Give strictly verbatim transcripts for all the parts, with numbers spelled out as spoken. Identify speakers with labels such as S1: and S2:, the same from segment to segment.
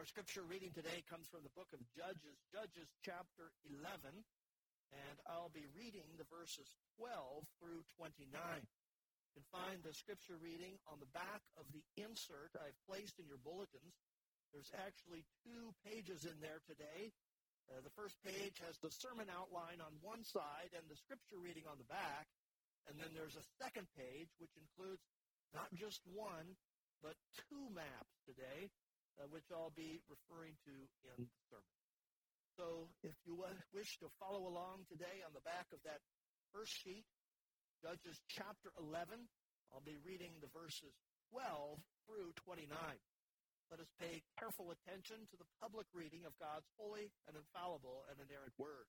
S1: Our scripture reading today comes from the book of Judges, Judges chapter eleven, and I'll be reading the verses twelve through twenty-nine. You can find the scripture reading on the back of the insert I've placed in your bulletins. There's actually two pages in there today. Uh, the first page has the sermon outline on one side and the scripture reading on the back. And then there's a second page, which includes not just one, but two maps today, uh, which I'll be referring to in the sermon. So if you wish to follow along today on the back of that first sheet, Judges chapter eleven, I'll be reading the verses twelve through twenty-nine. Let us pay careful attention to the public reading of God's holy and infallible and inerrant word.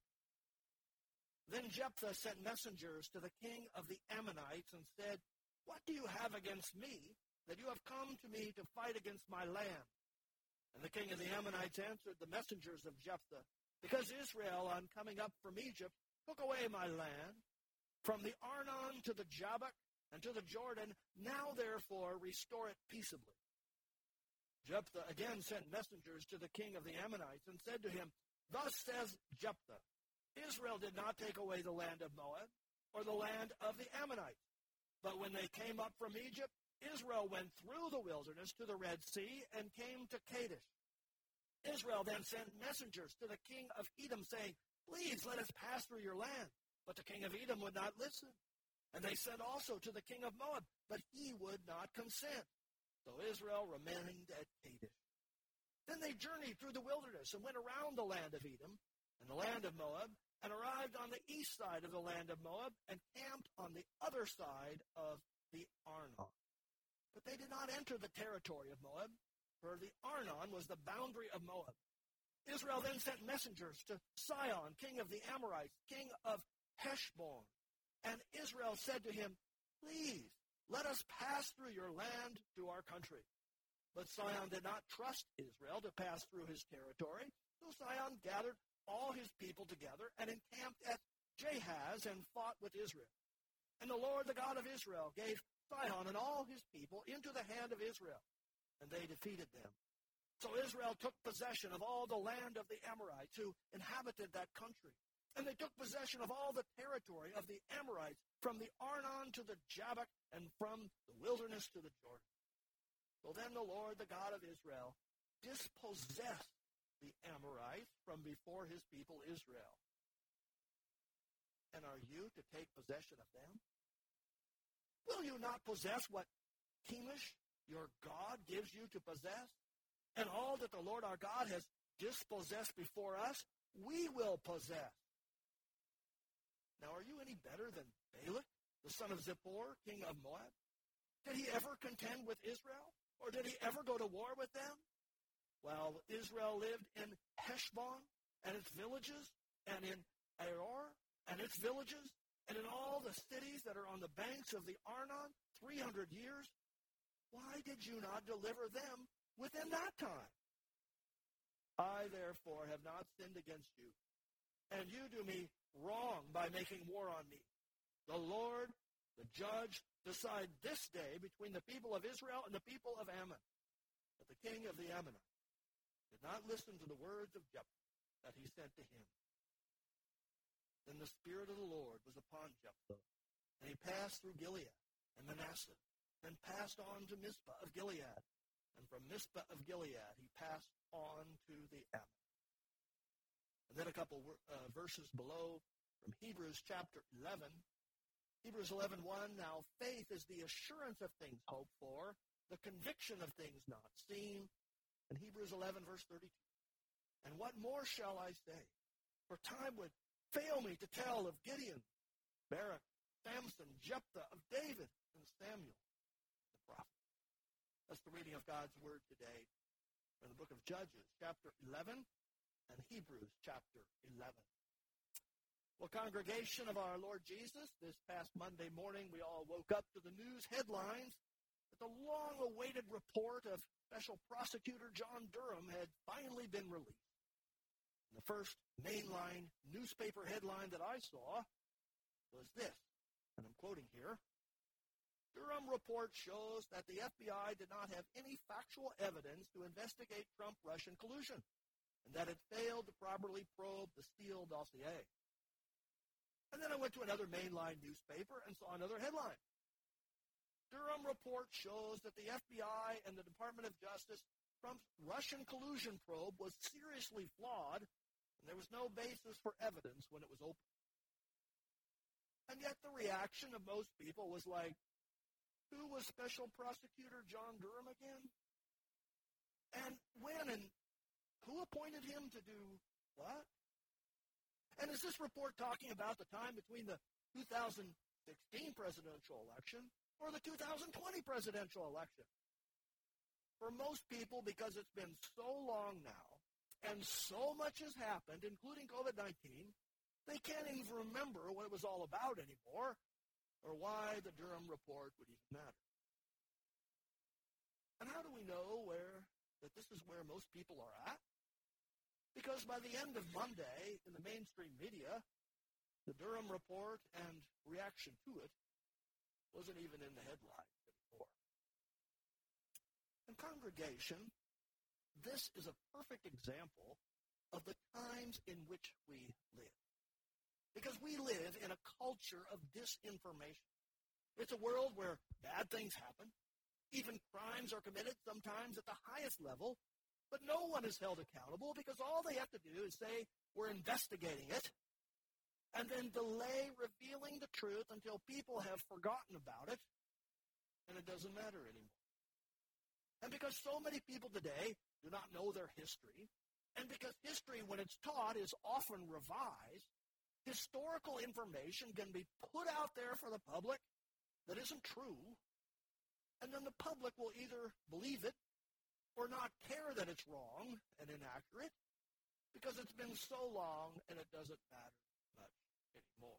S1: Then Jephthah sent messengers to the king of the Ammonites and said, "What do you have against me, that you have come to me to fight against my land?" And the king of the Ammonites answered the messengers of Jephthah, "Because Israel, on coming up from Egypt, took away my land, from the Arnon to the Jabbok and to the Jordan, now therefore restore it peaceably." Jephthah again sent messengers to the king of the Ammonites and said to him, "Thus says Jephthah, Israel did not take away the land of Moab or the land of the Ammonites. But when they came up from Egypt, Israel went through the wilderness to the Red Sea and came to Kadesh. Israel then sent messengers to the king of Edom, saying, 'Please let us pass through your land.' But the king of Edom would not listen. And they sent also to the king of Moab, but he would not consent. So Israel remained at Kadesh. Then they journeyed through the wilderness and went around the land of Edom and the land of Moab, and arrived on the east side of the land of Moab, and camped on the other side of the Arnon. But they did not enter the territory of Moab, for the Arnon was the boundary of Moab. Israel then sent messengers to Sihon, king of the Amorites, king of Heshbon. And Israel said to him, "Please, let us pass through your land to our country." But Sihon did not trust Israel to pass through his territory, so Sihon gathered all his people together and encamped at Jahaz and fought with Israel. And the Lord, the God of Israel, gave Sihon and all his people into the hand of Israel, and they defeated them. So Israel took possession of all the land of the Amorites who inhabited that country. And they took possession of all the territory of the Amorites, from the Arnon to the Jabbok, and from the wilderness to the Jordan. So then the Lord, the God of Israel, dispossessed the Amorites from before his people Israel. And are you to take possession of them? Will you not possess what Chemosh, your God, gives you to possess? And all that the Lord our God has dispossessed before us, we will possess. Now, are you any better than Balak, the son of Zippor, king of Moab? Did he ever contend with Israel? Or did he ever go to war with them? While Israel lived in Heshbon and its villages, and in Aroer and its villages, and in all the cities that are on the banks of the Arnon, three hundred years, why did you not deliver them within that time? I, therefore, have not sinned against you, and you do me wrong by making war on me. The Lord, the judge, decide this day between the people of Israel and the people of Ammon." But the king of the Ammonites did not listen to the words of Jephthah that he sent to him. Then the Spirit of the Lord was upon Jephthah, and he passed through Gilead and Manasseh, and passed on to Mizpah of Gilead, and from Mizpah of Gilead he passed on to the Ammon. And then a couple uh, verses below from Hebrews chapter eleven. Hebrews eleven one, "Now faith is the assurance of things hoped for, the conviction of things not seen." And Hebrews eleven verse thirty-two, "And what more shall I say? For time would fail me to tell of Gideon, Barak, Samson, Jephthah, of David, and Samuel, the prophet." That's the reading of God's word today from the book of Judges, chapter eleven, and Hebrews, chapter eleven. Well, congregation of our Lord Jesus, this past Monday morning we all woke up to the news headlines that the long-awaited report of Special Prosecutor John Durham had finally been released. And the first mainline newspaper headline that I saw was this, and I'm quoting here, "Durham report shows that the F B I did not have any factual evidence to investigate Trump-Russia Russian collusion, and that it failed to properly probe the Steele dossier. And then I went to another mainline newspaper and saw another headline. Durham report shows that the F B I and the Department of Justice Trump's Russian collusion probe was seriously flawed, and there was no basis for evidence when it was opened. And yet the reaction of most people was like, who was Special Prosecutor John Durham again? And when and who appointed him to do what? And is this report talking about the time between the two thousand sixteen presidential election or the two thousand twenty presidential election? For most people, because it's been so long now and so much has happened, including covid nineteen, they can't even remember what it was all about anymore or why the Durham report would even matter. And how do we know where that this is where most people are at? Because by the end of Monday, in the mainstream media, the Durham report and reaction to it wasn't even in the headlines anymore. And congregation, this is a perfect example of the times in which we live. Because we live in a culture of disinformation. It's a world where bad things happen. Even crimes are committed, sometimes at the highest level. But no one is held accountable because all they have to do is say, we're investigating it, and then delay revealing the truth until people have forgotten about it, and it doesn't matter anymore. And because so many people today do not know their history, and because history, when it's taught, is often revised, historical information can be put out there for the public that isn't true, and then the public will either believe it or not care that it's wrong and inaccurate because it's been so long and it doesn't matter much anymore.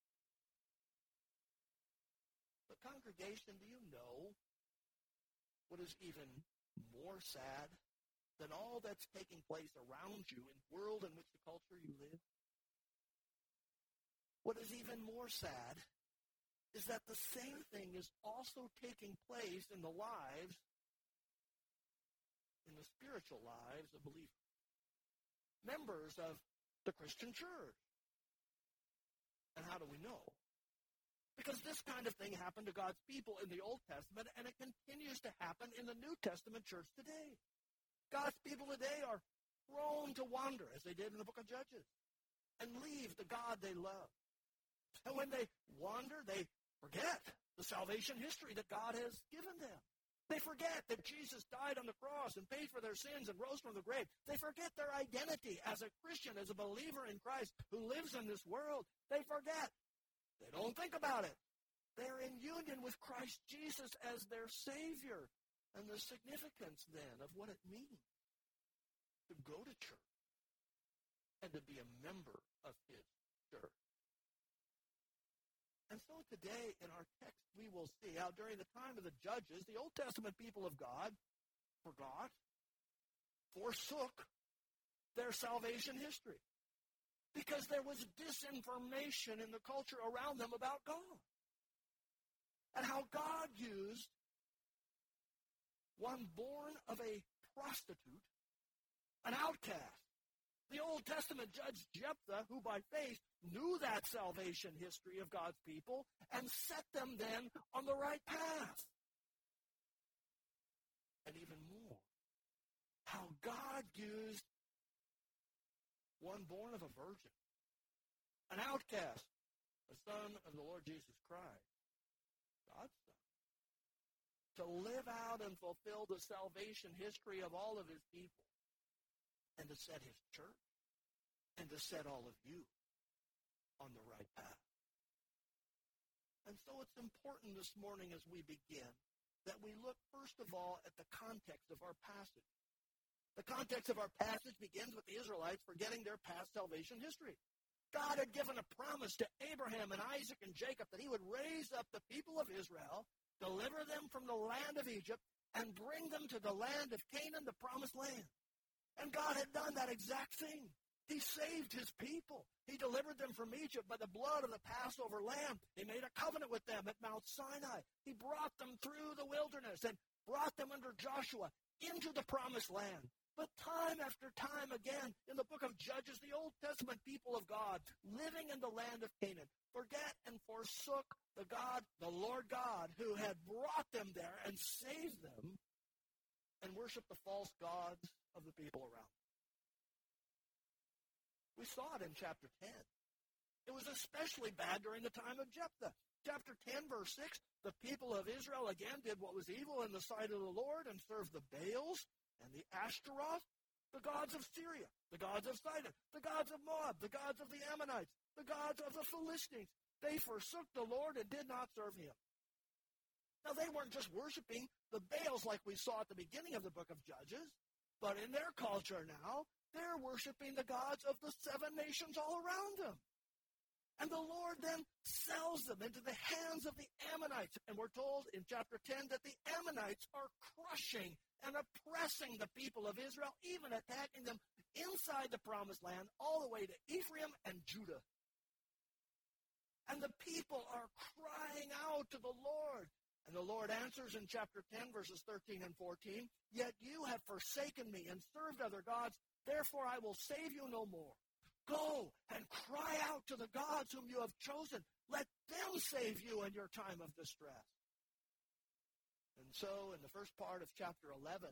S1: But congregation, do you know what is even more sad than all that's taking place around you in the world in which the culture you live? What is even more sad is that the same thing is also taking place in the lives, in the spiritual lives of believers, members of the Christian church. And how do we know? Because this kind of thing happened to God's people in the Old Testament, and it continues to happen in the New Testament church today. God's people today are prone to wander, as they did in the book of Judges, and leave the God they love. And when they wander, they forget the salvation history that God has given them. They forget that Jesus died on the cross and paid for their sins and rose from the grave. They forget their identity as a Christian, as a believer in Christ who lives in this world. They forget. They don't think about it. They're in union with Christ Jesus as their Savior. And the significance then of what it means to go to church and to be a member of His church. And so today in our text we will see how during the time of the Judges, the Old Testament people of God forgot, forsook their salvation history because there was disinformation in the culture around them about God. And how God used one born of a prostitute, an outcast. The Old Testament judge Jephthah, who by faith knew that salvation history of God's people and set them then on the right path. And even more, how God used one born of a virgin, an outcast, a son of the Lord Jesus Christ, God's son, to live out and fulfill the salvation history of all of His people, and to set His church, and to set all of you on the right path. And so it's important this morning as we begin that we look first of all at the context of our passage. The context of our passage begins with the Israelites forgetting their past salvation history. God had given a promise to Abraham and Isaac and Jacob that He would raise up the people of Israel, deliver them from the land of Egypt, and bring them to the land of Canaan, the promised land. And God had done that exact thing. He saved His people. He delivered them from Egypt by the blood of the Passover lamb. He made a covenant with them at Mount Sinai. He brought them through the wilderness and brought them under Joshua into the promised land. But time after time again, in the book of Judges, the Old Testament people of God, living in the land of Canaan, forget and forsook the God, the Lord God, who had brought them there and saved them, and worshiped the false gods of the people around them. We saw it in chapter ten. It was especially bad during the time of Jephthah. Chapter ten, verse six, the people of Israel again did what was evil in the sight of the Lord and served the Baals and the Ashtaroth, the gods of Syria, the gods of Sidon, the gods of Moab, the gods of the Ammonites, the gods of the Philistines. They forsook the Lord and did not serve him. Now, they weren't just worshiping the Baals like we saw at the beginning of the book of Judges, but in their culture now, they're worshiping the gods of the seven nations all around them. And the Lord then sells them into the hands of the Ammonites. And we're told in chapter ten that the Ammonites are crushing and oppressing the people of Israel, even attacking them inside the promised land, all the way to Ephraim and Judah. And the people are crying out to the Lord. And the Lord answers in chapter ten, verses thirteen and fourteen, "Yet you have forsaken me and served other gods, therefore I will save you no more. Go and cry out to the gods whom you have chosen. Let them save you in your time of distress." And so in the first part of chapter eleven,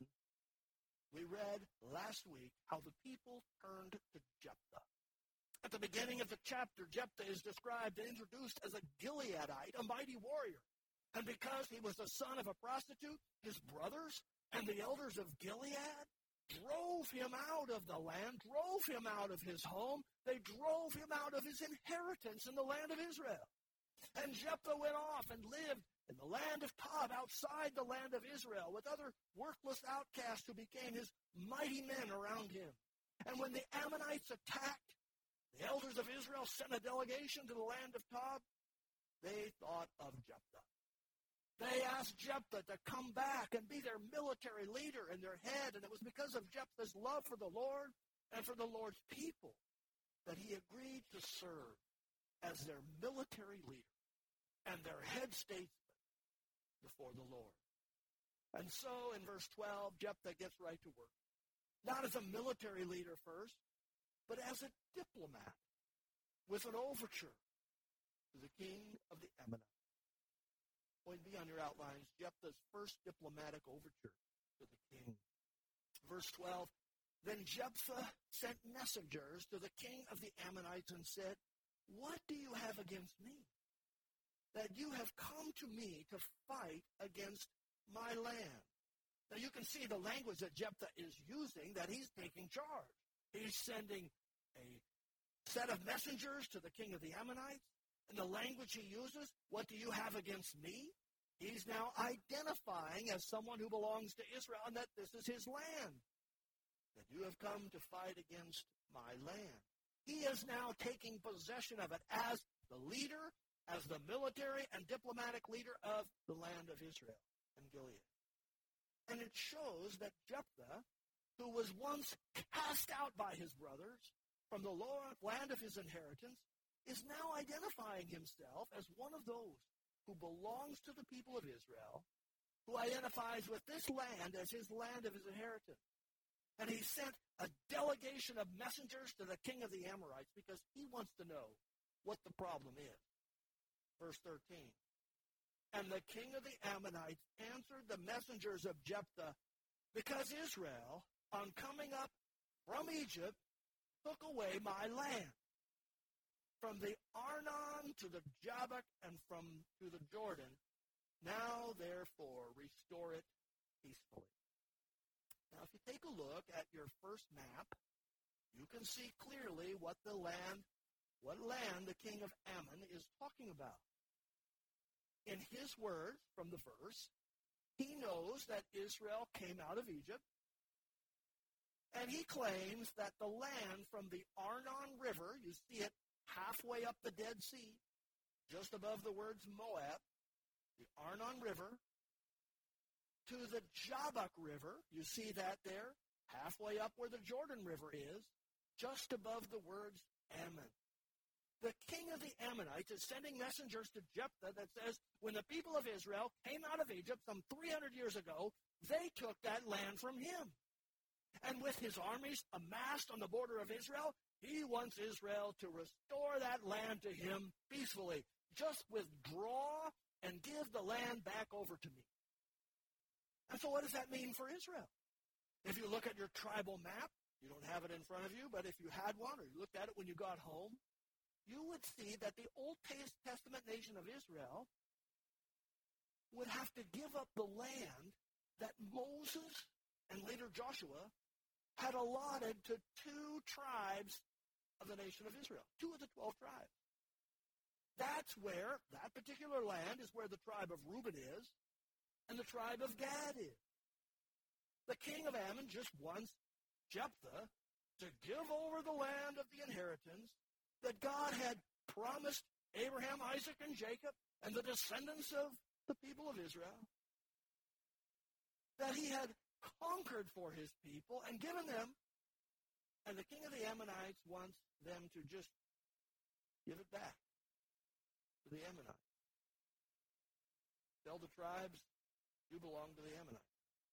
S1: we read last week how the people turned to Jephthah. At the beginning of the chapter, Jephthah is described and introduced as a Gileadite, a mighty warrior. And because he was the son of a prostitute, his brothers and the elders of Gilead drove him out of the land, drove him out of his home. They drove him out of his inheritance in the land of Israel. And Jephthah went off and lived in the land of Tob, outside the land of Israel, with other worthless outcasts who became his mighty men around him. And when the Ammonites attacked, the elders of Israel sent a delegation to the land of Tob. They thought of Jephthah. They asked Jephthah to come back and be their military leader and their head. And it was because of Jephthah's love for the Lord and for the Lord's people that he agreed to serve as their military leader and their head statesman before the Lord. And so in verse twelve, Jephthah gets right to work. Not as a military leader first, but as a diplomat with an overture to the king of the Ammonites. Point B on your outlines, Jephthah's first diplomatic overture to the king. Verse twelve, "Then Jephthah sent messengers to the king of the Ammonites and said, 'What do you have against me, that you have come to me to fight against my land?'" Now you can see the language that Jephthah is using, that he's taking charge. He's sending a set of messengers to the king of the Ammonites. And the language he uses, "What do you have against me?" He's now identifying as someone who belongs to Israel and that this is his land. That you have come to fight against my land. He is now taking possession of it as the leader, as the military and diplomatic leader of the land of Israel and Gilead. And it shows that Jephthah, who was once cast out by his brothers from the land of his inheritance, is now identifying himself as one of those who belongs to the people of Israel, who identifies with this land as his land of his inheritance. And he sent a delegation of messengers to the king of the Amorites because he wants to know what the problem is. Verse thirteen, "And the king of the Ammonites answered the messengers of Jephthah, because Israel, on coming up from Egypt, took away my land, from the Arnon to the Jabbok and from to the Jordan. Now, therefore, restore it peacefully." Now, if you take a look at your first map, you can see clearly what the land, what land the king of Ammon is talking about. In his words from the verse, he knows that Israel came out of Egypt, and he claims that the land from the Arnon River, you see it halfway up the Dead Sea, just above the words Moab, the Arnon River, to the Jabbok River, you see that there, halfway up where the Jordan River is, just above the words Ammon. The king of the Ammonites is sending messengers to Jephthah that says, when the people of Israel came out of Egypt some three hundred years ago, they took that land from him. And with his armies amassed on the border of Israel, he wants Israel to restore that land to him peacefully. Just withdraw and give the land back over to me. And so what does that mean for Israel? If you look at your tribal map, you don't have it in front of you, but if you had one or you looked at it when you got home, you would see that the Old Testament nation of Israel would have to give up the land that Moses and later Joshua had allotted to two tribes of the nation of Israel, two of the twelve tribes. That's where, that particular land is where the tribe of Reuben is and the tribe of Gad is. The king of Ammon just wants Jephthah to give over the land of the inheritance that God had promised Abraham, Isaac, and Jacob and the descendants of the people of Israel, that he had conquered for his people and given them, and the king of the Ammonites wants them to just give it back to the Ammonites. Tell the tribes, you belong to the Ammonites.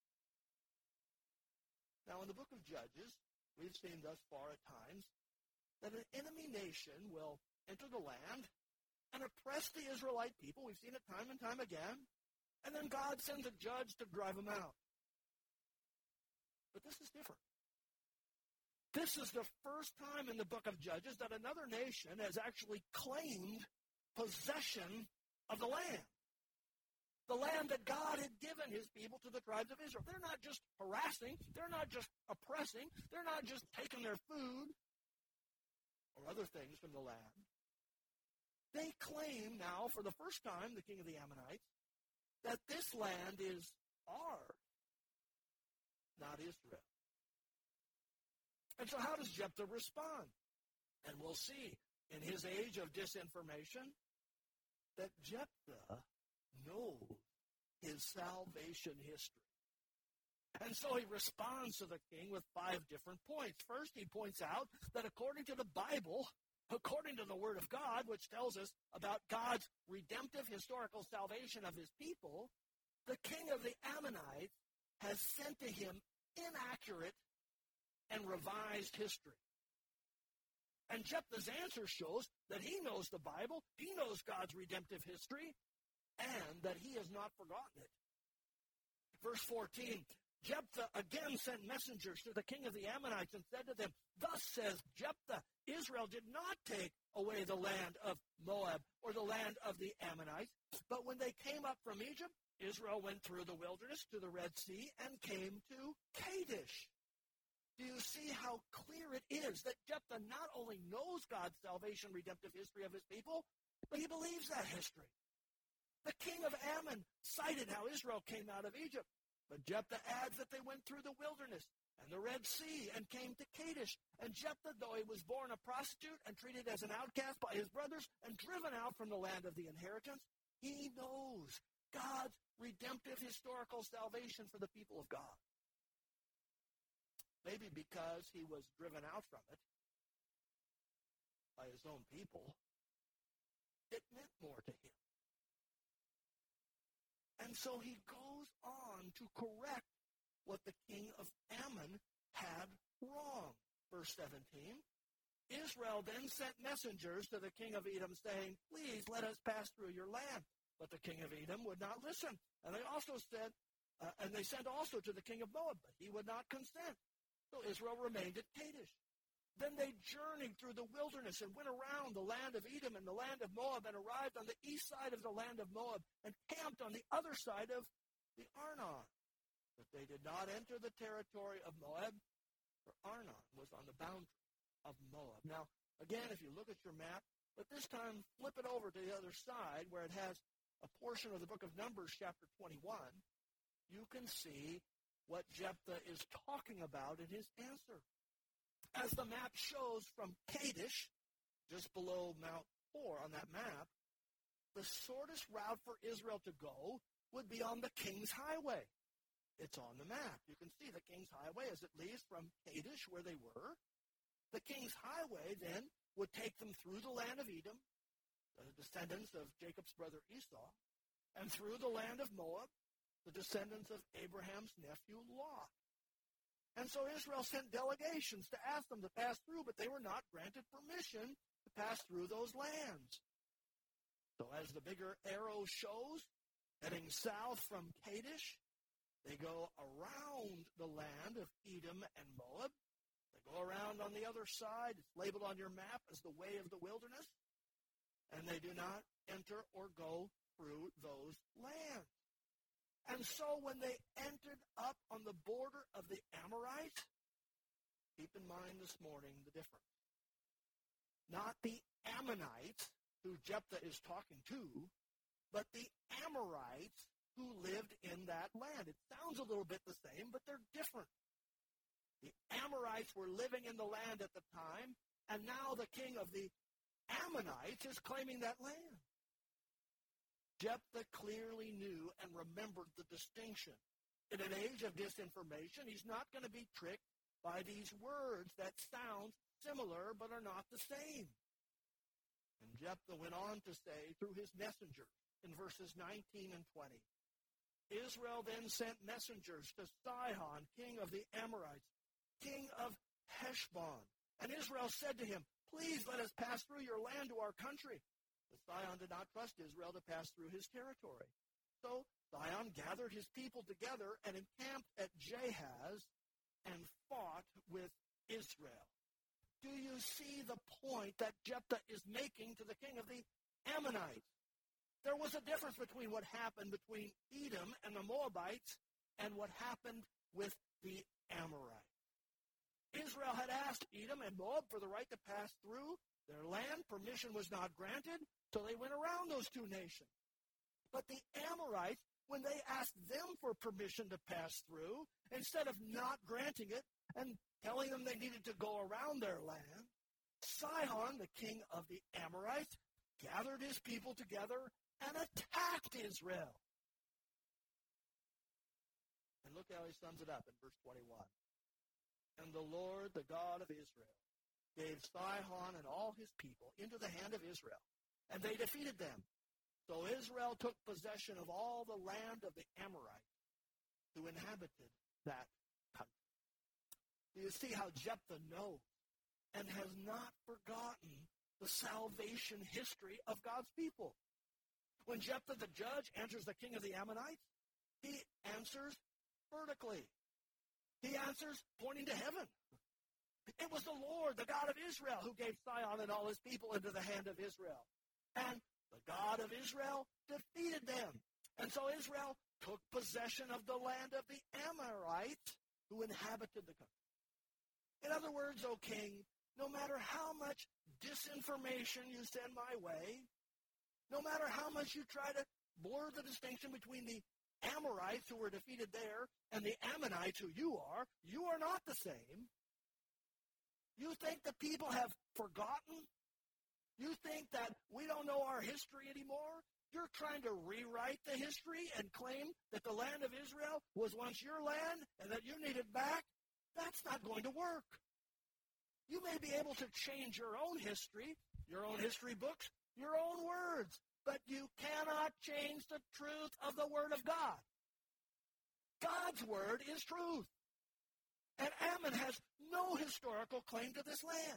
S1: Now, in the book of Judges, we've seen thus far at times that an enemy nation will enter the land and oppress the Israelite people. We've seen it time and time again. And then God sends a judge to drive them out. But this is different. This is the first time in the book of Judges that another nation has actually claimed possession of the land. The land that God had given his people to the tribes of Israel. They're not just harassing. They're not just oppressing. They're not just taking their food or other things from the land. They claim now, for the first time, the king of the Ammonites, that this land is ours, not Israel. And so how does Jephthah respond? And we'll see in his age of disinformation that Jephthah knows his salvation history. And so he responds to the king with five different points. First, he points out that according to the Bible, according to the Word of God, which tells us about God's redemptive historical salvation of his people, the king of the Ammonites has sent to him inaccurate and revised history. And Jephthah's answer shows that he knows the Bible, he knows God's redemptive history, and that he has not forgotten it. Verse fourteen, Jephthah again sent messengers to the king of the Ammonites and said to them, "Thus says Jephthah, Israel did not take away the land of Moab or the land of the Ammonites, but when they came up from Egypt, Israel went through the wilderness to the Red Sea and came to Kadesh." Do you see how clear it is that Jephthah not only knows God's salvation, redemptive history of his people, but he believes that history? The king of Ammon cited how Israel came out of Egypt, but Jephthah adds that they went through the wilderness and the Red Sea and came to Kadesh. And Jephthah, though he was born a prostitute and treated as an outcast by his brothers and driven out from the land of the inheritance, he knows God's redemptive historical salvation for the people of God. Maybe because he was driven out from it by his own people, it meant more to him. And so he goes on to correct what the king of Ammon had wrong. Verse seventeen, Israel then sent messengers to the king of Edom saying, "Please let us pass through your land." But the king of Edom would not listen. And they also said, uh, and they sent also to the king of Moab, but he would not consent. So Israel remained at Kadesh. Then they journeyed through the wilderness and went around the land of Edom and the land of Moab and arrived on the east side of the land of Moab and camped on the other side of the Arnon. But they did not enter the territory of Moab, for Arnon was on the boundary of Moab. Now, again, if you look at your map, but this time flip it over to the other side where it has a portion of the book of Numbers, chapter twenty-one, you can see what Jephthah is talking about in his answer. As the map shows from Kadesh, just below Mount Hor on that map, the shortest route for Israel to go would be on the King's Highway. It's on the map. You can see the King's Highway as it leaves from Kadesh, where they were. The King's Highway then would take them through the land of Edom, the descendants of Jacob's brother Esau, and through the land of Moab, the descendants of Abraham's nephew Lot. And so Israel sent delegations to ask them to pass through, but they were not granted permission to pass through those lands. So as the bigger arrow shows, heading south from Kadesh, they go around the land of Edom and Moab. They go around on the other side. It's labeled on your map as the way of the wilderness. And they do not enter or go through those lands. And so when they entered up on the border of the Amorites, keep in mind this morning the difference. Not the Ammonites, who Jephthah is talking to, but the Amorites who lived in that land. It sounds a little bit the same, but they're different. The Amorites were living in the land at the time, and now the king of the Ammonites is claiming that land. Jephthah clearly knew and remembered the distinction. In an age of disinformation, he's not going to be tricked by these words that sound similar but are not the same. And Jephthah went on to say through his messenger in verses nineteen and twenty, Israel then sent messengers to Sihon, king of the Amorites, king of Heshbon. And Israel said to him, please let us pass through your land to our country. But Sihon did not trust Israel to pass through his territory. So Sihon gathered his people together and encamped at Jahaz and fought with Israel. Do you see the point that Jephthah is making to the king of the Ammonites? There was a difference between what happened between Edom and the Moabites and what happened with the Amorites. Israel had asked Edom and Moab for the right to pass through their land. Permission was not granted, so they went around those two nations. But the Amorites, when they asked them for permission to pass through, instead of not granting it and telling them they needed to go around their land, Sihon, the king of the Amorites, gathered his people together and attacked Israel. And look how he sums it up in verse twenty-one. And the Lord, the God of Israel, gave Sihon and all his people into the hand of Israel, and they defeated them. So Israel took possession of all the land of the Amorites who inhabited that country. Do you see how Jephthah knows and has not forgotten the salvation history of God's people? When Jephthah the judge answers the king of the Ammonites, he answers vertically. He answers pointing to heaven. It was the Lord, the God of Israel, who gave Sihon and all his people into the hand of Israel. And the God of Israel defeated them. And so Israel took possession of the land of the Amorites who inhabited the country. In other words, O king, no matter how much disinformation you send my way, no matter how much you try to blur the distinction between the Amorites who were defeated there and the Ammonites who you are, you are not the same. You think the people have forgotten? You think that we don't know our history anymore? You're trying to rewrite the history and claim that the land of Israel was once your land and that you need it back? That's not going to work. You may be able to change your own history, your own history books, your own words, but you cannot change the truth of the Word of God. God's Word is truth. And Ammon has no historical claim to this land.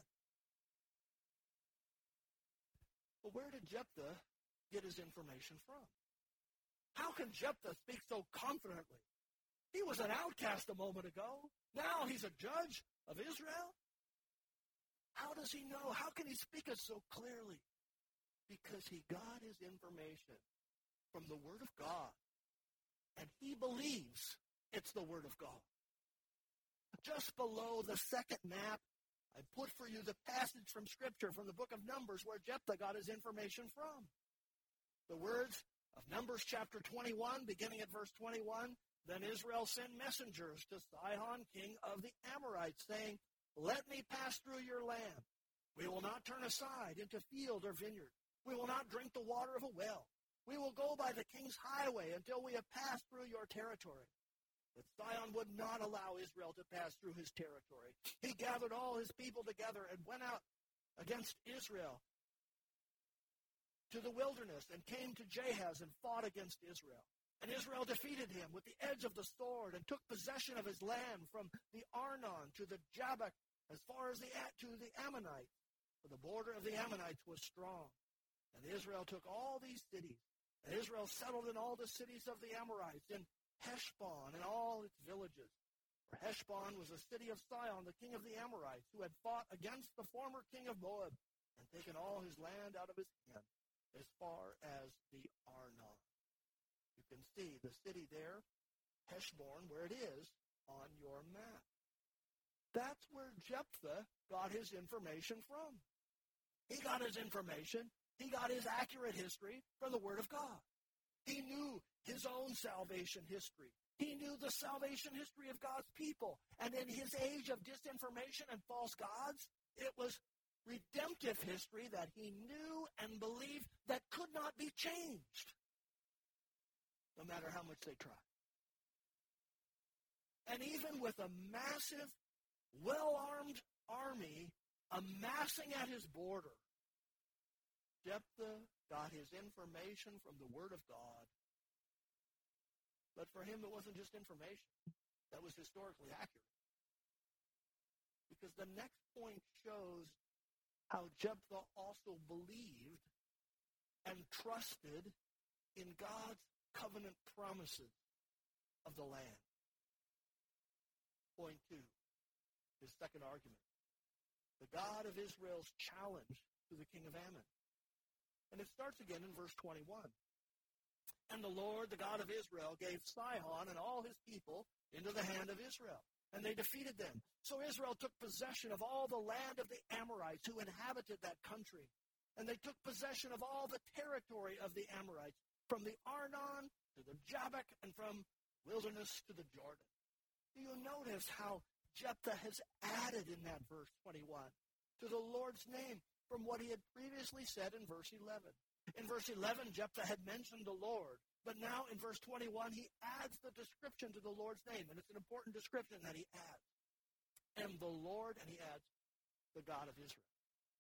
S1: But where did Jephthah get his information from? How can Jephthah speak so confidently? He was an outcast a moment ago. Now he's a judge of Israel. How does he know? How can he speak it so clearly? Because he got his information from the Word of God. And he believes it's the Word of God. Just below the second map, I put for you the passage from Scripture from the book of Numbers where Jephthah got his information from. The words of Numbers chapter twenty-one, beginning at verse twenty-one, then Israel sent messengers to Sihon, king of the Amorites, saying, let me pass through your land. We will not turn aside into field or vineyard. We will not drink the water of a well. We will go by the king's highway until we have passed through your territory. But Sihon would not allow Israel to pass through his territory. He gathered all his people together and went out against Israel to the wilderness and came to Jahaz and fought against Israel. And Israel defeated him with the edge of the sword and took possession of his land from the Arnon to the Jabbok as far as the to the Ammonites. For the border of the Ammonites was strong. And Israel took all these cities. And Israel settled in all the cities of the Amorites, in Heshbon and all its villages. For Heshbon was a city of Sihon, the king of the Amorites, who had fought against the former king of Moab and taken all his land out of his hand as far as the Arnon. You can see the city there, Heshbon, where it is on your map. That's where Jephthah got his information from. He got his information, he got his accurate history from the Word of God. He knew his own salvation history. He knew the salvation history of God's people. And in his age of disinformation and false gods, it was redemptive history that he knew and believed that could not be changed, no matter how much they tried. And even with a massive, well-armed army amassing at his border, Jephthah got his information from the Word of God. But for him, it wasn't just information that was historically accurate. Because the next point shows how Jephthah also believed and trusted in God's covenant promises of the land. Point two, his second argument. The God of Israel's challenge to the king of Ammon. And it starts again in verse twenty-one. And the Lord, the God of Israel, gave Sihon and all his people into the hand of Israel, and they defeated them. So Israel took possession of all the land of the Amorites who inhabited that country, and they took possession of all the territory of the Amorites, from the Arnon to the Jabbok, and from wilderness to the Jordan. Do you notice how Jephthah has added in that verse twenty-one to the Lord's name from what he had previously said in verse eleven? In verse eleven, Jephthah had mentioned the Lord, but now in verse twenty-one, he adds the description to the Lord's name, and it's an important description that he adds. And the Lord, and he adds, the God of Israel.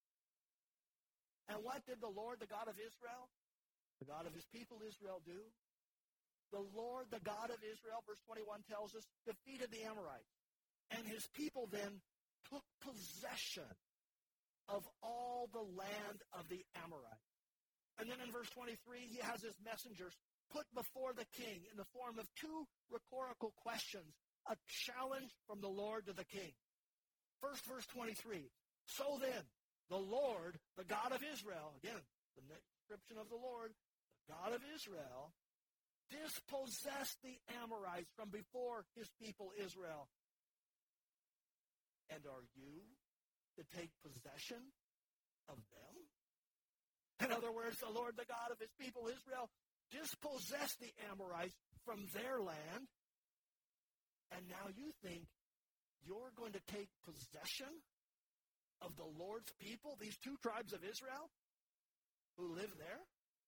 S1: And what did the Lord, the God of Israel, the God of his people Israel, do? The Lord, the God of Israel, verse twenty-one tells us, defeated the Amorites. And his people then took possession of all the land of the Amorites. And then in verse twenty-three, he has his messengers put before the king in the form of two rhetorical questions, a challenge from the Lord to the king. First, verse twenty-three. So then, the Lord, the God of Israel, again, the description of the Lord, the God of Israel, dispossessed the Amorites from before his people Israel. And are you to take possession of them? In other words, the Lord, the God of his people Israel, dispossessed the Amorites from their land. And now you think you're going to take possession of the Lord's people, these two tribes of Israel who live there?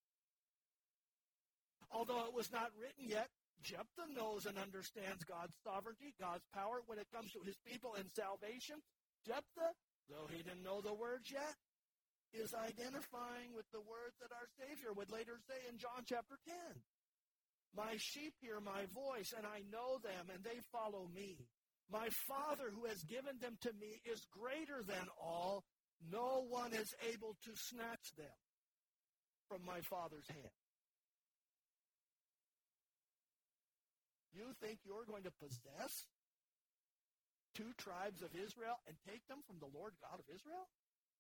S1: Although it was not written yet, Jephthah knows and understands God's sovereignty, God's power when it comes to his people and salvation. Jephthah, though he didn't know the words yet, is identifying with the words that our Savior would later say in John chapter ten. My sheep hear my voice, and I know them, and they follow me. My Father who has given them to me is greater than all. No one is able to snatch them from my Father's hand. You think you're going to possess two tribes of Israel and take them from the Lord God of Israel?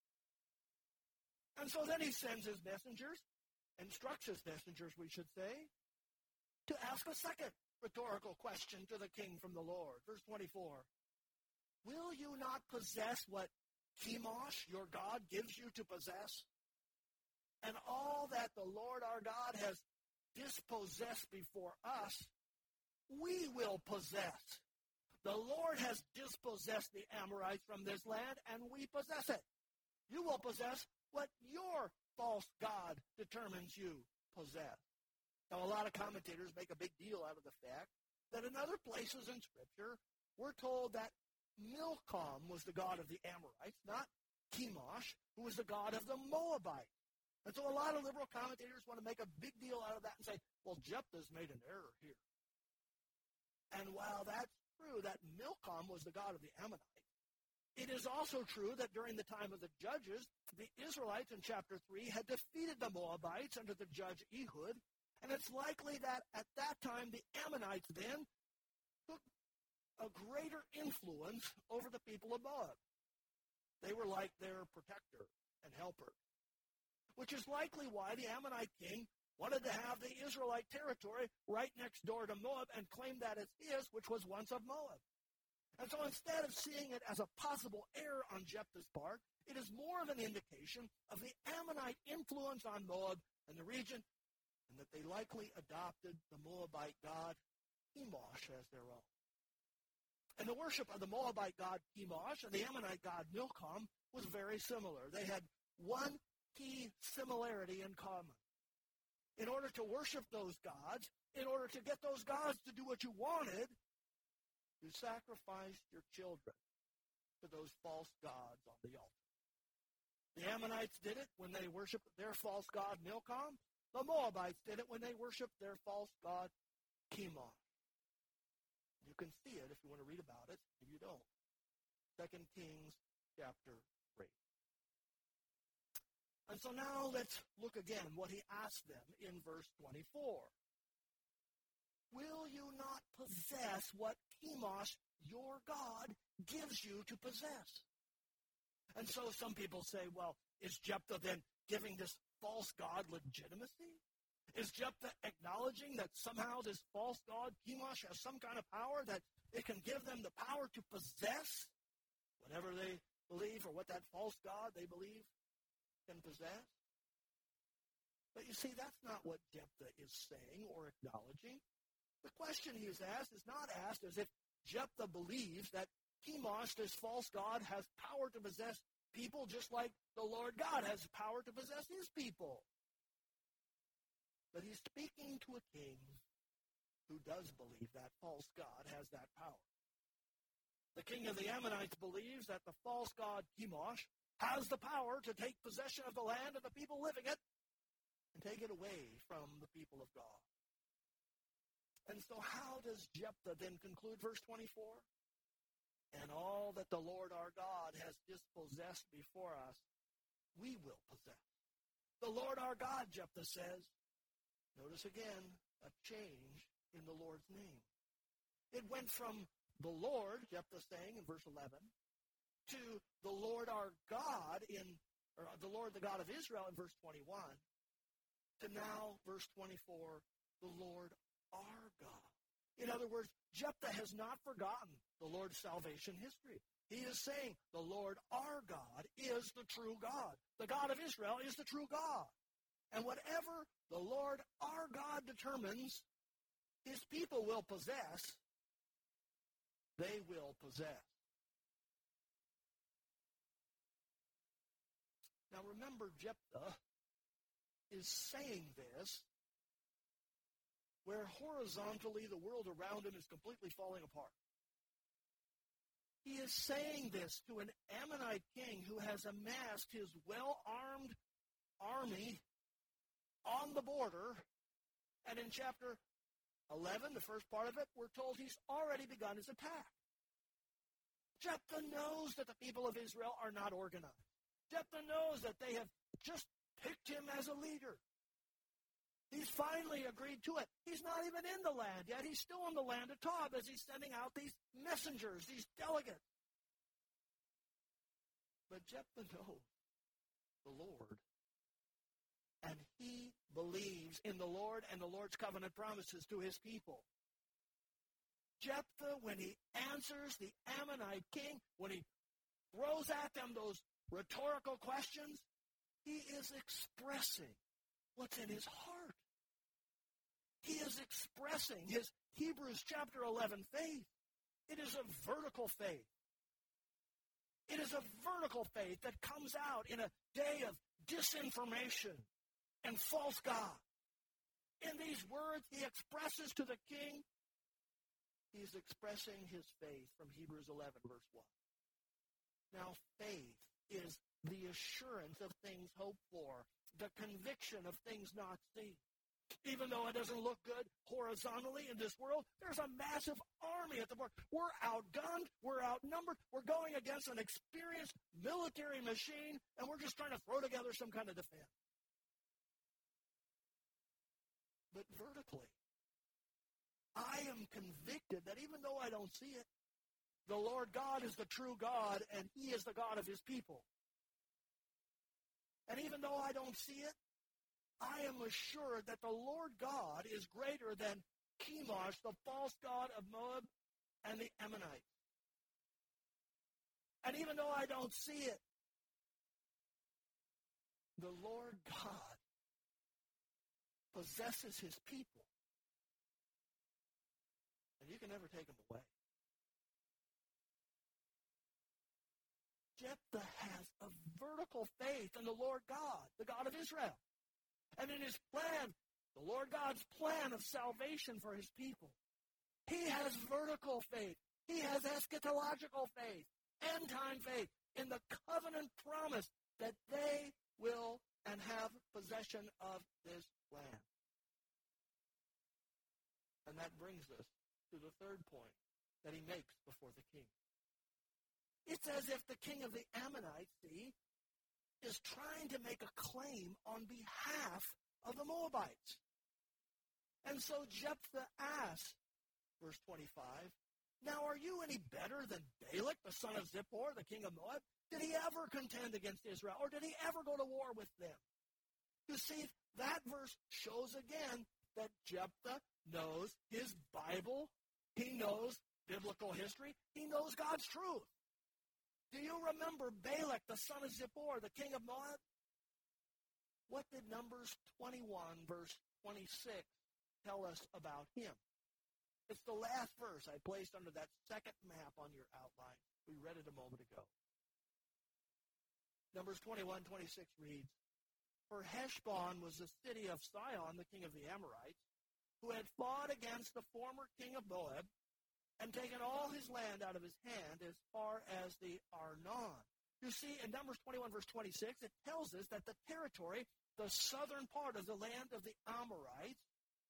S1: And so then he sends his messengers, instructs his messengers, we should say, to ask a second rhetorical question to the king from the Lord. Verse twenty-four. Will you not possess what Chemosh, your God, gives you to possess? And all that the Lord our God has dispossessed before us, we will possess. The Lord has dispossessed the Amorites from this land, and we possess it. You will possess what your false god determines you possess. Now, a lot of commentators make a big deal out of the fact that in other places in Scripture, we're told that Milcom was the god of the Amorites, not Chemosh, who was the god of the Moabites. And so a lot of liberal commentators want to make a big deal out of that and say, well, Jephthah's made an error here. And while that's true that Milcom was the god of the Ammonites, it is also true that during the time of the judges, the Israelites in chapter three had defeated the Moabites under the judge Ehud, and it's likely that at that time the Ammonites then took a greater influence over the people of Moab. They were like their protector and helper, which is likely why the Ammonite king wanted to have the Israelite territory right next door to Moab and claim that as his, which was once of Moab. And so instead of seeing it as a possible error on Jephthah's part, it is more of an indication of the Ammonite influence on Moab and the region, and that they likely adopted the Moabite god Chemosh as their own. And the worship of the Moabite god Chemosh and the Ammonite god Milcom was very similar. They had one key similarity in common. In order to worship those gods, in order to get those gods to do what you wanted, you sacrificed your children to those false gods on the altar. The Ammonites did it when they worshiped their false god Milcom. The Moabites did it when they worshiped their false god Chemosh. You can see it if you want to read about it, if you don't. Second Kings chapter three. And so now let's look again what he asked them in verse twenty-four. Will you not possess what Chemosh, your God, gives you to possess? And so some people say, well, is Jephthah then giving this false god legitimacy? Is Jephthah acknowledging that somehow this false god, Chemosh, has some kind of power, that it can give them the power to possess whatever they believe or what that false god they believe can possess? But you see, that's not what Jephthah is saying or acknowledging. The question he is asked is not asked as if Jephthah believes that Chemosh, this false god, has power to possess people just like the Lord God has power to possess his people. But he's speaking to a king who does believe that false god has that power. The king of the Ammonites believes that the false god Chemosh has the power to take possession of the land and the people living it and take it away from the people of God. And so how does Jephthah then conclude verse twenty-four? And all that the Lord our God has dispossessed before us, we will possess. The Lord our God, Jephthah says. Notice again a change in the Lord's name. It went from the Lord, Jephthah saying in verse eleven, to the Lord our God in, or the Lord the God of Israel in verse twenty-one, to now verse twenty-four, the Lord our God. In other words, Jephthah has not forgotten the Lord's salvation history. He is saying the Lord our God is the true God. The God of Israel is the true God. And whatever the Lord our God determines his people will possess, they will possess. Now remember, Jephthah is saying this where horizontally the world around him is completely falling apart. He is saying this to an Ammonite king who has amassed his well-armed army on the border. And in chapter eleven, the first part of it, we're told he's already begun his attack. Jephthah knows that the people of Israel are not organized. Jephthah knows that they have just picked him as a leader. He's finally agreed to it. He's not even in the land yet. He's still in the land of Tob as he's sending out these messengers, these delegates. But Jephthah knows the Lord. And he believes in the Lord and the Lord's covenant promises to his people. Jephthah, when he answers the Ammonite king, when he throws at them those rhetorical questions, he is expressing what's in his heart. He is expressing his Hebrews chapter eleven faith. It is a vertical faith. It is a vertical faith that comes out in a day of disinformation and false God. In these words, he expresses to the king, he is expressing his faith from Hebrews eleven, verse one. Now, faith is the assurance of things hoped for, the conviction of things not seen. Even though it doesn't look good horizontally in this world, there's a massive army at the border. We're outgunned. We're outnumbered. We're going against an experienced military machine, and we're just trying to throw together some kind of defense. But vertically, I am convicted that even though I don't see it, the Lord God is the true God, and He is the God of His people. And even though I don't see it, I am assured that the Lord God is greater than Chemosh, the false god of Moab, and the Ammonites. And even though I don't see it, the Lord God possesses His people. And you can never take Him away. Jephthah has a vertical faith in the Lord God, the God of Israel. And in His plan, the Lord God's plan of salvation for His people, he has vertical faith. He has eschatological faith, end-time faith in the covenant promise that they will and have possession of this land. And that brings us to the third point that he makes before the king. It's as if the king of the Ammonites, see, is trying to make a claim on behalf of the Moabites. And so Jephthah asks, verse twenty-five, now are you any better than Balak, the son of Zippor, the king of Moab? Did he ever contend against Israel, or did he ever go to war with them? You see, that verse shows again that Jephthah knows his Bible. He knows biblical history. He knows God's truth. Do you remember Balak, the son of Zippor, the king of Moab? What did Numbers twenty-one, verse twenty-six, tell us about him? It's the last verse I placed under that second map on your outline. We read it a moment ago. Numbers twenty-one, twenty-six reads, for Heshbon was the city of Sihon, the king of the Amorites, who had fought against the former king of Moab, and taken all his land out of his hand as far as the Arnon. You see, in Numbers twenty-one, verse twenty-six, it tells us that the territory, the southern part of the land of the Amorites,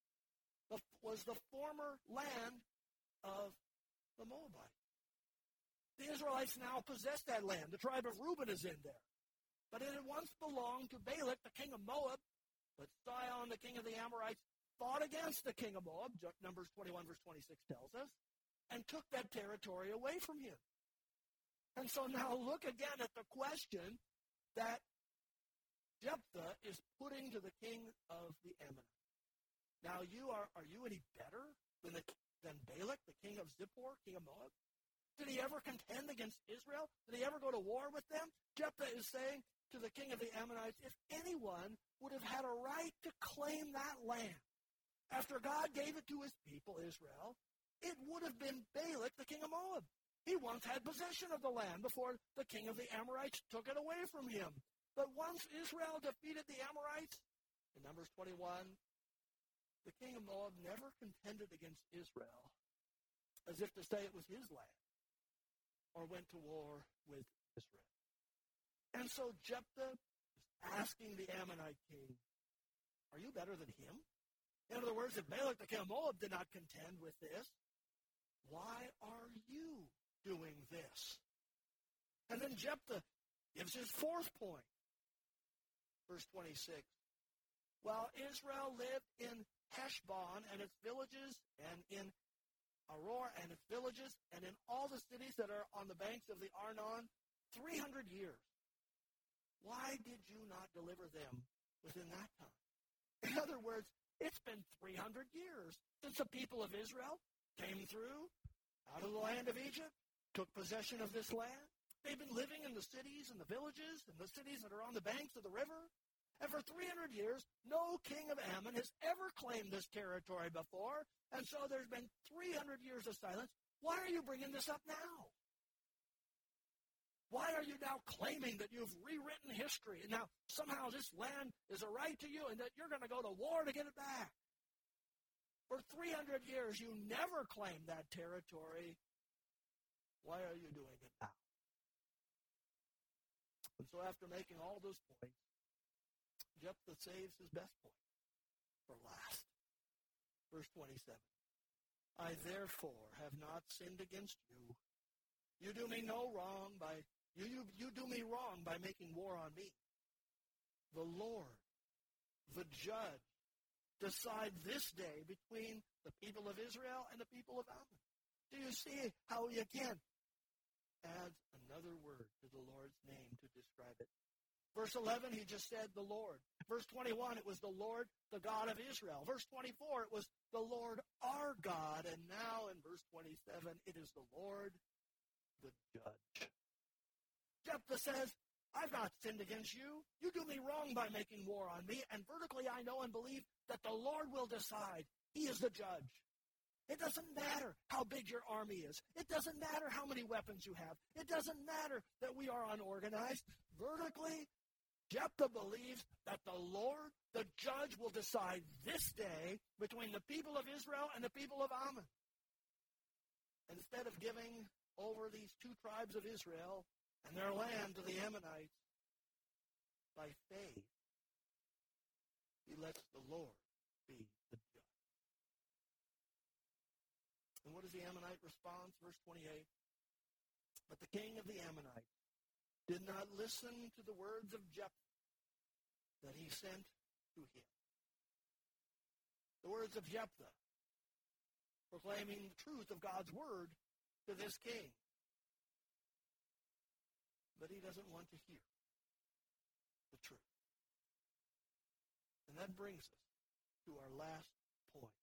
S1: was the former land of the Moabites. The Israelites now possess that land. The tribe of Reuben is in there. But it had once belonged to Balak, the king of Moab, but Sihon, the king of the Amorites, fought against the king of Moab, Numbers twenty-one, verse twenty-six tells us, and took that territory away from him. And so now look again at the question that Jephthah is putting to the king of the Ammonites. Now, you are, are you any better than, the, than Balak, the king of Zippor, king of Moab? Did he ever contend against Israel? Did he ever go to war with them? Jephthah is saying to the king of the Ammonites, if anyone would have had a right to claim that land after God gave it to his people, Israel, it would have been Balak, the king of Moab. He once had possession of the land before the king of the Amorites took it away from him. But once Israel defeated the Amorites, in Numbers twenty-one, the king of Moab never contended against Israel as if to say it was his land or went to war with Israel. And so Jephthah is asking the Ammonite king, are you better than him? In other words, if Balak, the king of Moab, did not contend with this, why are you doing this? And then Jephthah gives his fourth point. Verse twenty-six. While Israel lived in Heshbon and its villages, and in Aroer and its villages, and in all the cities that are on the banks of the Arnon, three hundred years. Why did you not deliver them within that time? In other words, it's been three hundred years since the people of Israel came through out of the land of Egypt, took possession of this land. They've been living in the cities and the villages and the cities that are on the banks of the river. And for three hundred years, no king of Ammon has ever claimed this territory before. And so there's been three hundred years of silence. Why are you bringing this up now? Why are you now claiming that you've rewritten history and now somehow this land is a right to you and that you're going to go to war to get it back? For three hundred years, you never claimed that territory. Why are you doing it now? And so after making all those points, Jephthah saves his best point for last. Verse twenty-seven. I therefore have not sinned against you. You do me no wrong by you, you you do me wrong by making war on me. The Lord, the judge, decide this day between the people of Israel and the people of Ammon. Do you see how he again adds another word to the Lord's name to describe it? Verse eleven, he just said the Lord. Verse twenty-one, it was the Lord, the God of Israel. Verse twenty-four, it was the Lord our God. And now in verse twenty-seven, it is the Lord, the judge. Jephthah says, I've not sinned against you. You do me wrong by making war on me. And vertically I know and believe that the Lord will decide. He is the judge. It doesn't matter how big your army is. It doesn't matter how many weapons you have. It doesn't matter that we are unorganized. Vertically, Jephthah believes that the Lord, the judge, will decide this day between the people of Israel and the people of Ammon. Instead of giving over these two tribes of Israel and their land to the Ammonites, by faith, he lets the Lord be the judge. And what is the Ammonite response? Verse twenty-eight. But the king of the Ammonites did not listen to the words of Jephthah that he sent to him. The words of Jephthah, proclaiming the truth of God's word to this king. But he doesn't want to hear the truth. And that brings us to our last point.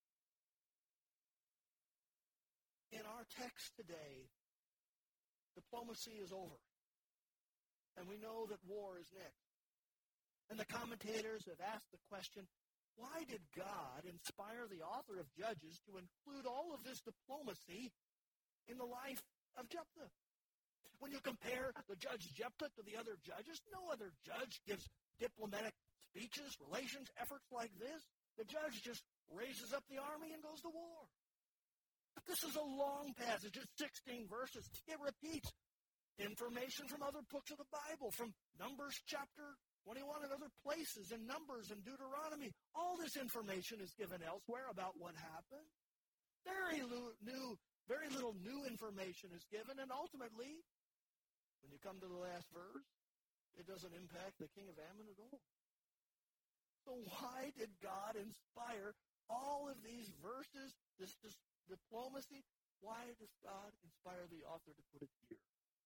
S1: In our text today, diplomacy is over. And we know that war is next. And the commentators have asked the question, why did God inspire the author of Judges to include all of this diplomacy in the life of Jephthah? When you compare the judge Jephthah to the other judges, no other judge gives diplomatic speeches, relations, efforts like this. The judge just raises up the army and goes to war. This is a long passage. It's sixteen verses. It repeats information from other books of the Bible, from Numbers chapter twenty-one and other places, and Numbers and Deuteronomy. All this information is given elsewhere about what happened. Very new, very little new information is given, and ultimately, when you come to the last verse, it doesn't impact the king of Ammon at all. So why did God inspire all of these verses, this, this diplomacy? Why does God inspire the author to put it here?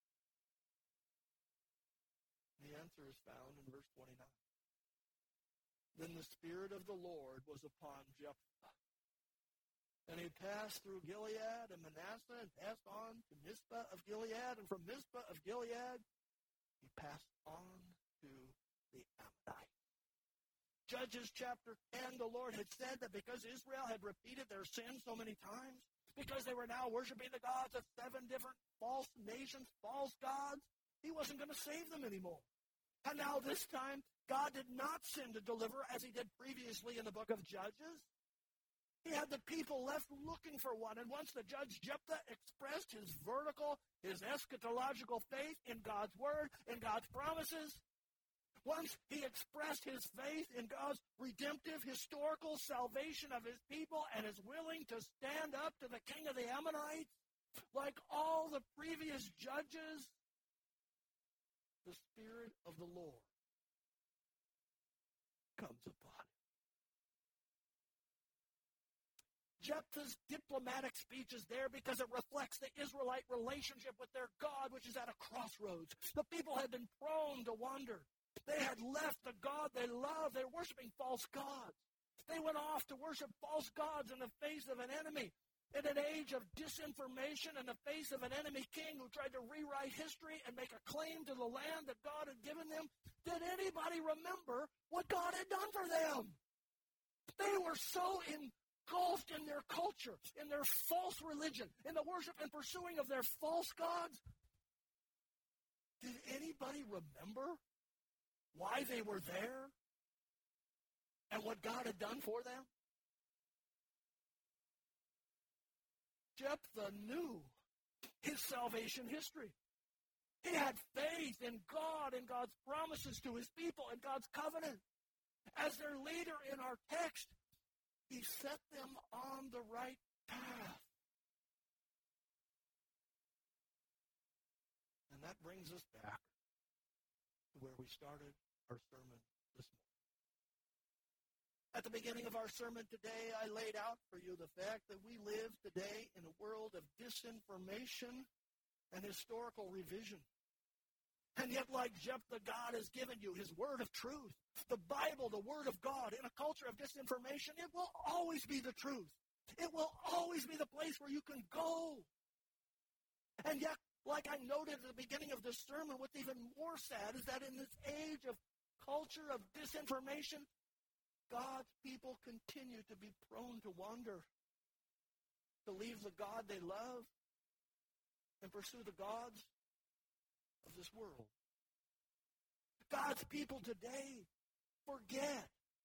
S1: The answer is found in verse twenty-nine. Then the Spirit of the Lord was upon Jephthah. And he passed through Gilead and Manasseh and passed on to Mizpah of Gilead. And from Mizpah of Gilead, he passed on to the Ammonites. Judges chapter ten, the Lord had said that because Israel had repeated their sins so many times, because they were now worshiping the gods of seven different false nations, false gods, he wasn't going to save them anymore. And now this time, God did not send to deliver as he did previously in the book of Judges. He had the people left looking for one. And once the judge Jephthah expressed his vertical, his eschatological faith in God's word, in God's promises, once he expressed his faith in God's redemptive, historical salvation of his people and is willing to stand up to the king of the Ammonites, like all the previous judges, the Spirit of the Lord comes upon him. Jephthah's diplomatic speech is there because it reflects the Israelite relationship with their God, which is at a crossroads. The people had been prone to wander. They had left the God they loved. They were worshiping false gods. They went off to worship false gods in the face of an enemy. In an age of disinformation, in the face of an enemy king who tried to rewrite history and make a claim to the land that God had given them, did anybody remember what God had done for them? They were so engulfed in their culture, in their false religion, in the worship and pursuing of their false gods. Did anybody remember why they were there and what God had done for them? Jephthah knew his salvation history. He had faith in God and God's promises to his people and God's covenant. As their leader in our text, he set them on the right path. And that brings us back to where we started our sermon this morning. At the beginning of our sermon today, I laid out for you the fact that we live today in a world of disinformation and historical revision. And yet, like Jephthah, God has given you his word of truth. The Bible, the word of God, in a culture of disinformation, it will always be the truth. It will always be the place where you can go. And yet, like I noted at the beginning of this sermon, what's even more sad is that in this age of culture of disinformation, God's people continue to be prone to wander, to leave the God they love, and pursue the gods of this world. God's people today forget.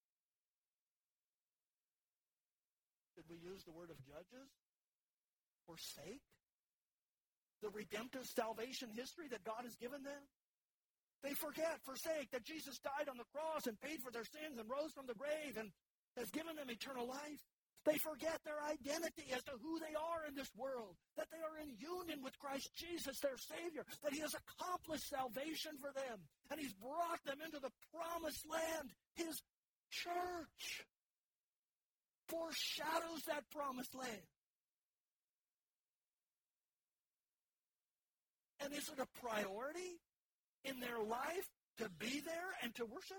S1: Did we use the word of Judges? Forsake? The redemptive salvation history that God has given them? They forget, forsake, that Jesus died on the cross and paid for their sins and rose from the grave and has given them eternal life. They forget their identity as to who they are in this world, that they are in union with Christ Jesus, their Savior, that he has accomplished salvation for them, and he's brought them into the promised land. His church foreshadows that promised land. And is it a priority in their life to be there and to worship?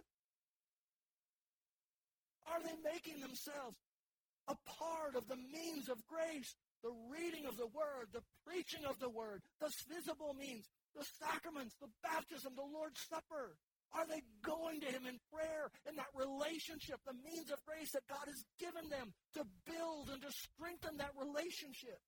S1: Are they making themselves a part of the means of grace, the reading of the Word, the preaching of the Word, the visible means, the sacraments, the baptism, the Lord's Supper? Are they going to him in prayer, in that relationship, the means of grace that God has given them to build and to strengthen that relationship?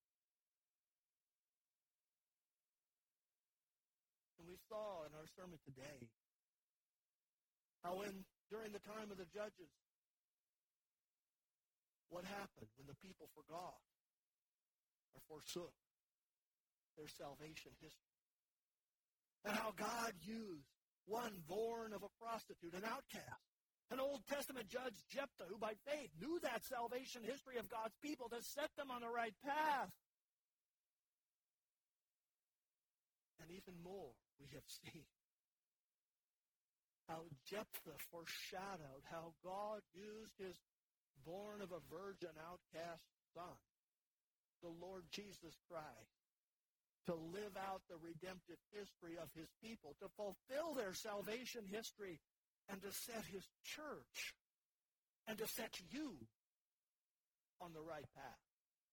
S1: And we saw in our sermon today how in, during the time of the Judges, what happened when the people forgot or forsook their salvation history. And how God used one born of a prostitute, an outcast, an Old Testament judge, Jephthah, who by faith knew that salvation history of God's people to set them on the right path. And even more, we have seen how Jephthah foreshadowed how God used his born of a virgin outcast son, the Lord Jesus Christ, to live out the redemptive history of his people, to fulfill their salvation history, and to set his church, and to set you on the right path.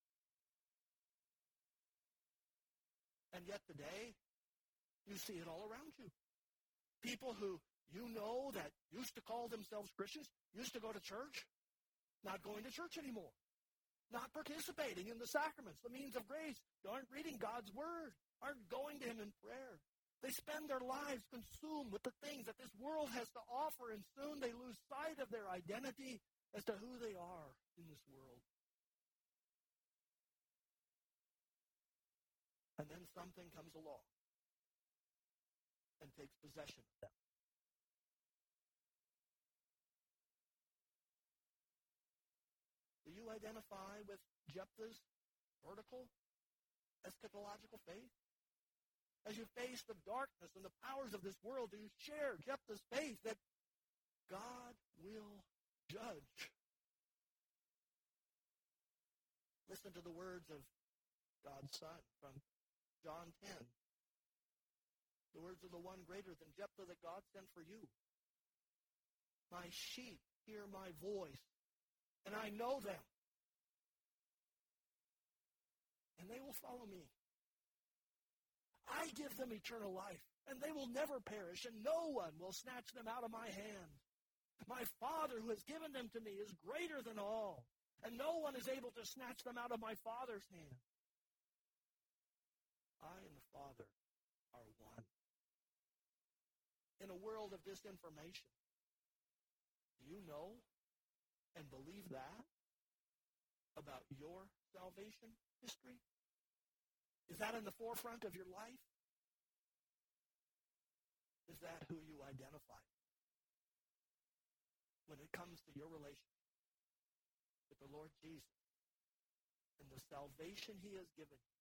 S1: And yet today, you see it all around you. People who you know that used to call themselves Christians, used to go to church, not going to church anymore, not participating in the sacraments, the means of grace, aren't reading God's word, aren't going to him in prayer. They spend their lives consumed with the things that this world has to offer, and soon they lose sight of their identity as to who they are in this world. And then something comes along and takes possession of them. Do you identify with Jephthah's vertical, eschatological faith? As you face the darkness and the powers of this world, do you share Jephthah's faith that God will judge? Listen to the words of God's Son from John ten. The words of the one greater than Jephthah that God sent for you. My sheep hear my voice, and I know them, and they will follow me. I give them eternal life, and they will never perish, and no one will snatch them out of my hand. My Father who has given them to me is greater than all, and no one is able to snatch them out of my Father's hand. I and the Father are one. In a world of disinformation, do you know and believe that about your salvation history? Is that in the forefront of your life? Is that who you identify when it comes to your relationship with the Lord Jesus and the salvation he has given you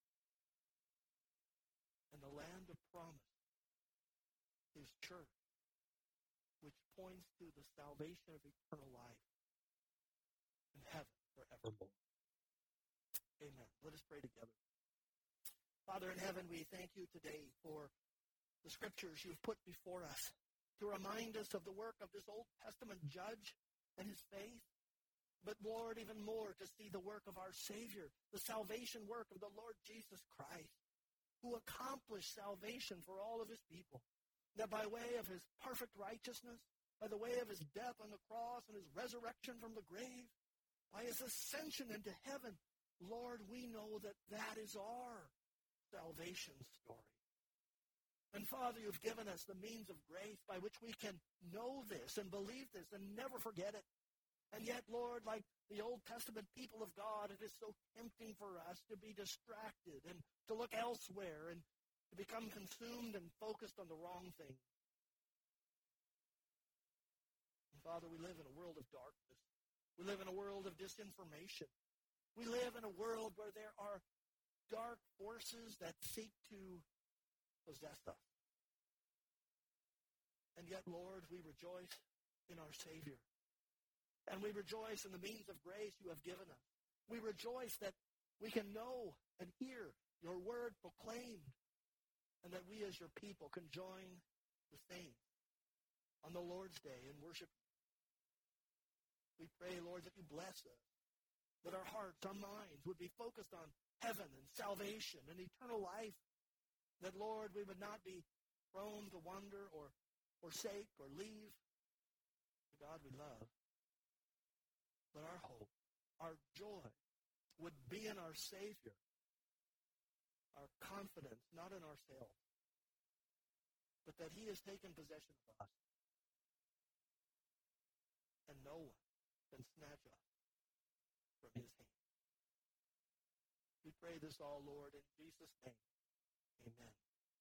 S1: and the land of promise, his church, which points to the salvation of eternal life in heaven forevermore? Amen. Let us pray together. Father in heaven, we thank you today for the scriptures you've put before us to remind us of the work of this Old Testament judge and his faith. But Lord, even more to see the work of our Savior, the salvation work of the Lord Jesus Christ, who accomplished salvation for all of his people. That by way of his perfect righteousness, by the way of his death on the cross and his resurrection from the grave, by his ascension into heaven, Lord, we know that that is our salvation story. And Father, you've given us the means of grace by which we can know this and believe this and never forget it. And yet, Lord, like the Old Testament people of God, it is so tempting for us to be distracted and to look elsewhere and to become consumed and focused on the wrong thing. And Father, we live in a world of darkness. We live in a world of disinformation. We live in a world where there are dark forces that seek to possess us. And yet, Lord, we rejoice in our Savior. And we rejoice in the means of grace you have given us. We rejoice that we can know and hear your word proclaimed, and that we as your people can join the saints on the Lord's day and worship you. We pray, Lord, that you bless us, that our hearts, our minds would be focused on heaven and salvation and eternal life, that, Lord, we would not be prone to wander or forsake or leave the God we love. But our hope, our joy would be in our Savior, our confidence not in ourselves, but that he has taken possession of us, and no one can snatch us from his hand. We pray this all, Lord, in Jesus' name. Amen.